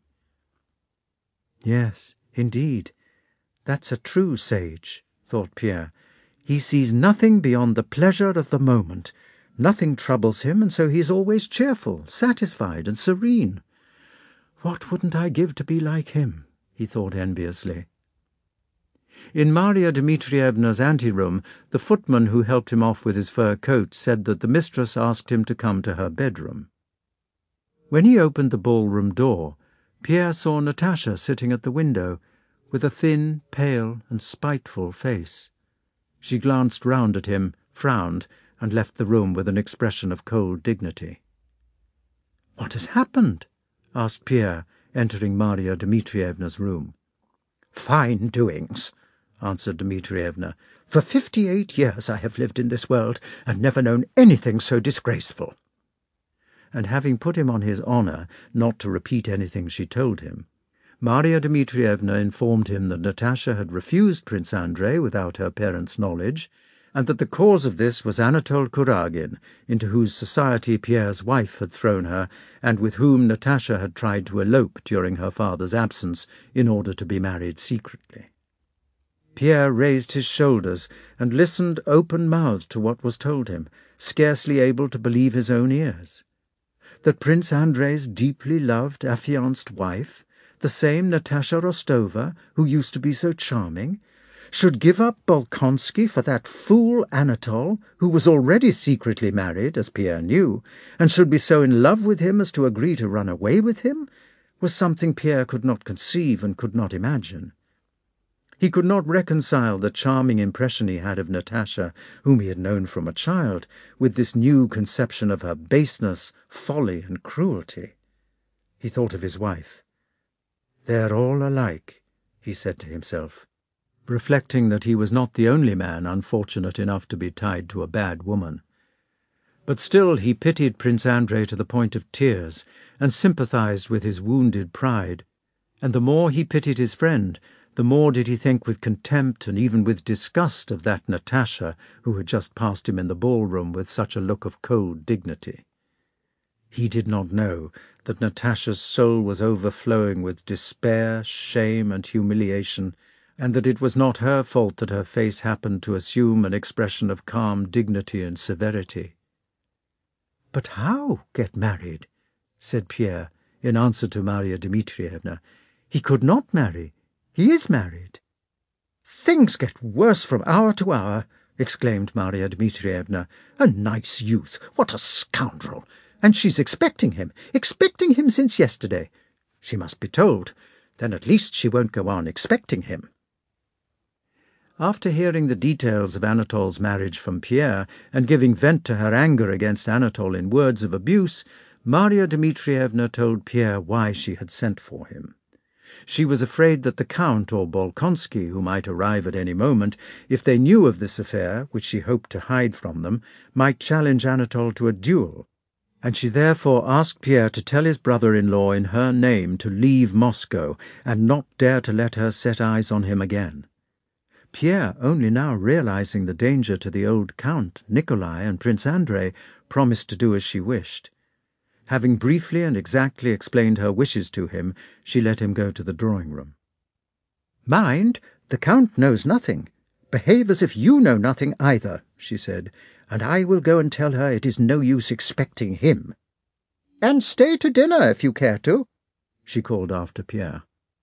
"Yes, indeed, that's a true sage," thought Pierre. "He sees nothing beyond the pleasure of the moment. Nothing troubles him, and so he is always cheerful, satisfied, and serene. What wouldn't I give to be like him?" he thought enviously. In Maria Dmitrievna's anteroom, the footman who helped him off with his fur coat said that the mistress asked him to come to her bedroom. When he opened the ballroom door, Pierre saw Natasha sitting at the window, with a thin, pale, and spiteful face. She glanced round at him, frowned, and left the room with an expression of cold dignity. "What has happened?" asked Pierre, entering Maria Dmitrievna's room. "Fine doings," answered Dmitrievna. "For fifty-eight years I have lived in this world, and never known anything so disgraceful." And having put him on his honour not to repeat anything she told him, Maria Dmitrievna informed him that Natasha had refused Prince Andrei without her parents' knowledge, and that the cause of this was Anatole Kuragin, into whose society Pierre's wife had thrown her, and with whom Natasha had tried to elope during her father's absence in order to be married secretly. Pierre raised his shoulders and listened open-mouthed to what was told him, scarcely able to believe his own ears. That Prince Andrei's deeply loved affianced wife, the same Natasha Rostova, who used to be so charming, should give up Bolkonsky for that fool Anatole, who was already secretly married, as Pierre knew, and should be so in love with him as to agree to run away with him, was something Pierre could not conceive and could not imagine. He could not reconcile the charming impression he had of Natasha, whom he had known from a child, with this new conception of her baseness, folly, and cruelty. He thought of his wife. "They're all alike," he said to himself, reflecting that he was not the only man unfortunate enough to be tied to a bad woman. But still he pitied Prince Andrei to the point of tears, and sympathized with his wounded pride, and the more he pitied his friend, the more did he think with contempt and even with disgust of that Natasha who had just passed him in the ballroom with such a look of cold dignity. He did not know that Natasha's soul was overflowing with despair, shame, and humiliation, and that it was not her fault that her face happened to assume an expression of calm dignity and severity. "But how get married?" said Pierre, in answer to Marya Dmitrievna. "He could not marry. He is married." "Things get worse from hour to hour," exclaimed Marya Dmitrievna. "A nice youth! What a scoundrel! And she's expecting him, expecting him since yesterday. She must be told. Then at least she won't go on expecting him." After hearing the details of Anatole's marriage from Pierre, and giving vent to her anger against Anatole in words of abuse, Marya Dmitrievna told Pierre why she had sent for him. She was afraid that the Count or Bolkonsky, who might arrive at any moment, if they knew of this affair, which she hoped to hide from them, might challenge Anatole to a duel, and she therefore asked Pierre to tell his brother-in-law in her name to leave Moscow, and not dare to let her set eyes on him again. Pierre, only now realizing the danger to the old Count, Nikolai, and Prince Andrei, promised to do as she wished. Having briefly and exactly explained her wishes to him, she let him go to the drawing-room. "Mind, the Count knows nothing. Behave as if you know nothing either," she said, "and I will go and tell her it is no use expecting him. And stay to dinner if you care to," she called after Pierre.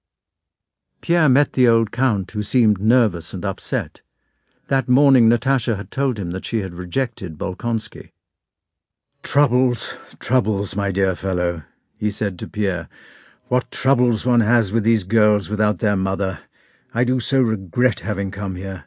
Pierre met the old Count, who seemed nervous and upset. That morning Natasha had told him that she had rejected Bolkonsky. "Troubles, troubles, my dear fellow," he said to Pierre. "What troubles one has with these girls without their mother. I do so regret having come here.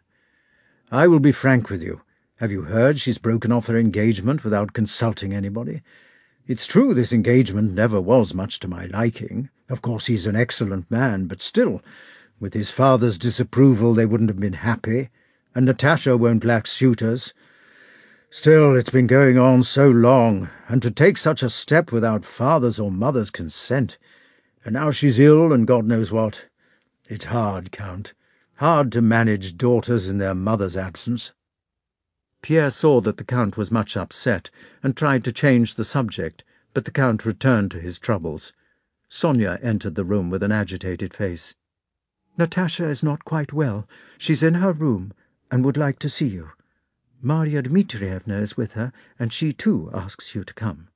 I will be frank with you. Have you heard she's broken off her engagement without consulting anybody? It's true this engagement never was much to my liking. Of course he's an excellent man, but still, with his father's disapproval they wouldn't have been happy, and Natasha won't lack suitors. Still, it's been going on so long, and to take such a step without father's or mother's consent. And now she's ill and God knows what. It's hard, Count. Hard to manage daughters in their mother's absence." Pierre saw that the Count was much upset, and tried to change the subject, but the Count returned to his troubles. Sonia entered the room with an agitated face. "Natasha is not quite well. She's in her room, and would like to see you. Marya Dmitrievna is with her, and she too asks you to come."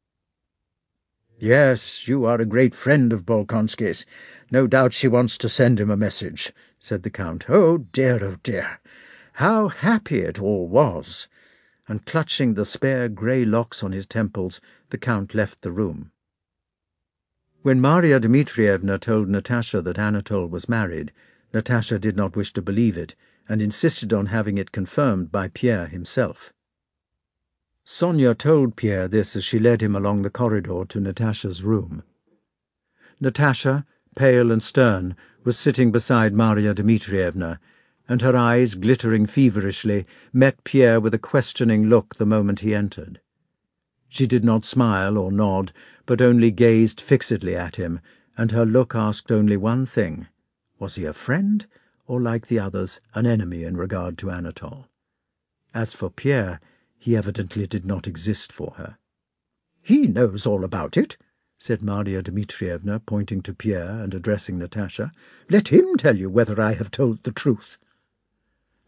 "Yes, you are a great friend of Bolkonsky's. No doubt she wants to send him a message," said the Count. "Oh dear, oh dear! How happy it all was!" And clutching the spare grey locks on his temples, the Count left the room. When Marya Dmitrievna told Natasha that Anatole was married, Natasha did not wish to believe it, and insisted on having it confirmed by Pierre himself. Sonia told Pierre this as she led him along the corridor to Natasha's room. Natasha, pale and stern, was sitting beside Marya Dmitrievna, and her eyes, glittering feverishly, met Pierre with a questioning look the moment he entered. She did not smile or nod, but only gazed fixedly at him, and her look asked only one thing: was he a friend, or, like the others, an enemy in regard to Anatole? As for Pierre, he evidently did not exist for her. "He knows all about it," said Marya Dmitrievna, pointing to Pierre and addressing Natasha. "Let him tell you whether I have told the truth."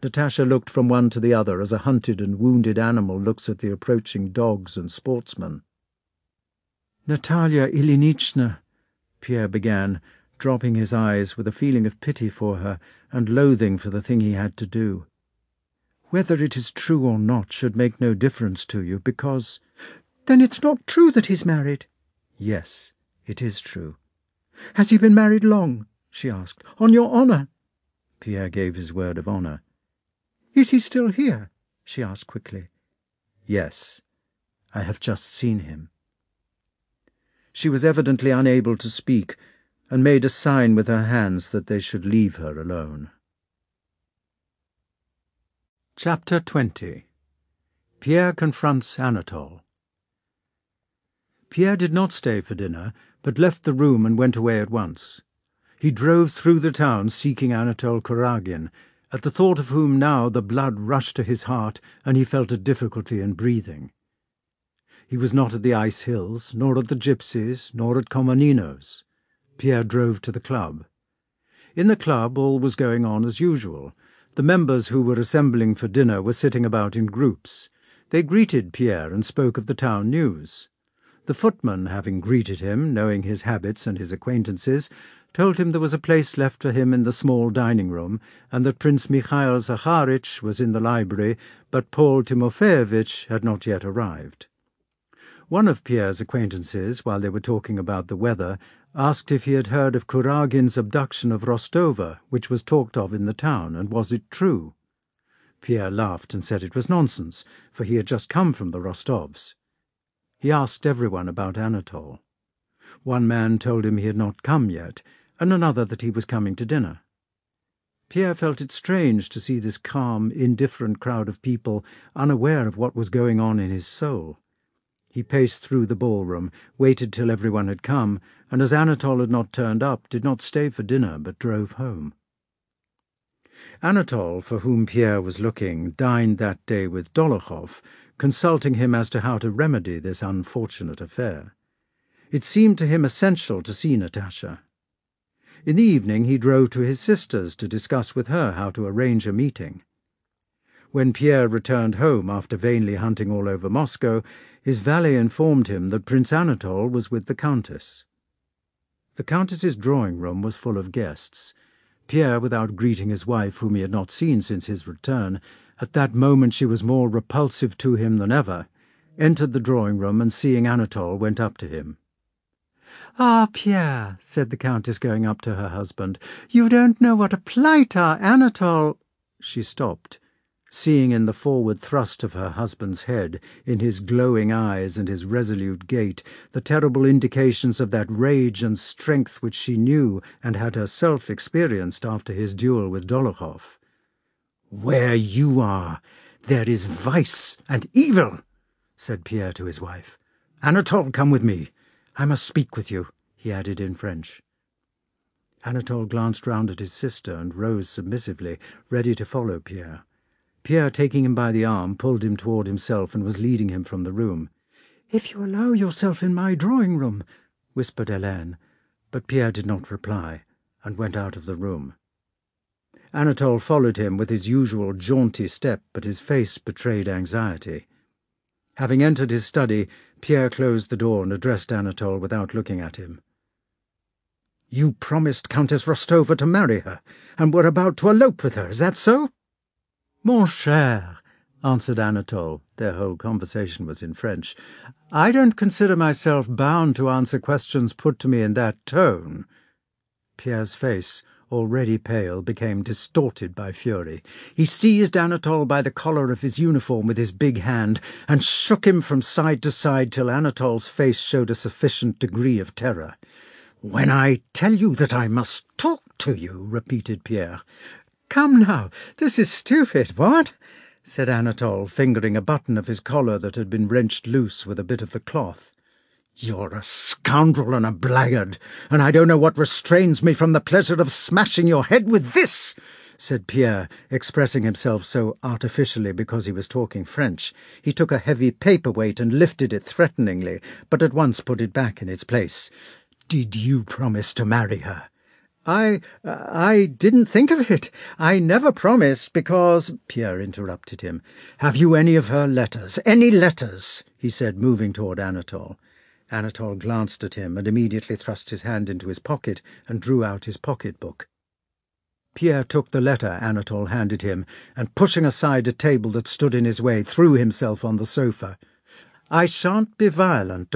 Natasha looked from one to the other as a hunted and wounded animal looks at the approaching dogs and sportsmen. "Natalia Ilinichna," Pierre began, dropping his eyes with a feeling of pity for her and loathing for the thing he had to do. "Whether it is true or not should make no difference to you, because—" "Then it's not true that he's married?" "Yes, it is true." "Has he been married long?" she asked. "On your honour?" Pierre gave his word of honour. "Is he still here?" she asked quickly. "Yes, I have just seen him." She was evidently unable to speak, and made a sign with her hands that they should leave her alone. Chapter twenty. Pierre confronts Anatole. Pierre did not stay for dinner, but left the room and went away at once. He drove through the town seeking Anatole Kuragin, at the thought of whom now the blood rushed to his heart and he felt a difficulty in breathing. He was not at the Ice Hills, nor at the Gypsies, nor at Komonino's. Pierre drove to the club. In the club all was going on as usual. The members who were assembling for dinner were sitting about in groups. They greeted Pierre and spoke of the town news. The footman, having greeted him, knowing his habits and his acquaintances, told him there was a place left for him in the small dining-room, and that Prince Mikhail Zakharich was in the library, but Paul Timofeyevich had not yet arrived. One of Pierre's acquaintances, while they were talking about the weather, asked if he had heard of Kuragin's abduction of Rostova, which was talked of in the town, and was it true? Pierre laughed and said it was nonsense, for he had just come from the Rostovs. He asked everyone about Anatole. One man told him he had not come yet, and another that he was coming to dinner. Pierre felt it strange to see this calm, indifferent crowd of people unaware of what was going on in his soul. He paced through the ballroom, waited till everyone had come, and as Anatole had not turned up, did not stay for dinner, but drove home. Anatole, for whom Pierre was looking, dined that day with Dolokhov, consulting him as to how to remedy this unfortunate affair. It seemed to him essential to see Natasha. In the evening he drove to his sister's to discuss with her how to arrange a meeting. When Pierre returned home after vainly hunting all over Moscow, his valet informed him that Prince Anatole was with the Countess. The Countess's drawing-room was full of guests. Pierre, without greeting his wife, whom he had not seen since his return, at that moment she was more repulsive to him than ever, entered the drawing-room and, seeing Anatole, went up to him. "Ah, Pierre," said the Countess, going up to her husband, "you don't know what a plight our Anatole—" She stopped, seeing in the forward thrust of her husband's head, in his glowing eyes and his resolute gait, the terrible indications of that rage and strength which she knew and had herself experienced after his duel with Dolokhov. "Where you are, there is vice and evil," said Pierre to his wife. "Anatole, come with me. I must speak with you," he added in French. Anatole glanced round at his sister and rose submissively, ready to follow Pierre. Pierre, taking him by the arm, pulled him toward himself and was leading him from the room. "If you allow yourself in my drawing-room," whispered Hélène, but Pierre did not reply, and went out of the room. Anatole followed him with his usual jaunty step, but his face betrayed anxiety. Having entered his study, Pierre closed the door and addressed Anatole without looking at him. "You promised Countess Rostova to marry her, and were about to elope with her, is that so?" "Mon cher," answered Anatole, their whole conversation was in French, "I don't consider myself bound to answer questions put to me in that tone." Pierre's face, already pale, became distorted by fury. He seized Anatole by the collar of his uniform with his big hand, and shook him from side to side till Anatole's face showed a sufficient degree of terror. "When I tell you that I must talk to you," repeated Pierre. "Come now, this is stupid, what?" said Anatole, fingering a button of his collar that had been wrenched loose with a bit of the cloth. "You're a scoundrel and a blackguard, and I don't know what restrains me from the pleasure of smashing your head with this," said Pierre, expressing himself so artificially because he was talking French. He took a heavy paperweight and lifted it threateningly, but at once put it back in its place. "Did you promise to marry her?" I I didn't think of it. I never promised because—" Pierre interrupted him. "Have you any of her letters? Any letters?" he said, moving toward Anatole. Anatole glanced at him and immediately thrust his hand into his pocket and drew out his pocket-book. Pierre took the letter Anatole handed him and, pushing aside a table that stood in his way, threw himself on the sofa. "I shan't be violent.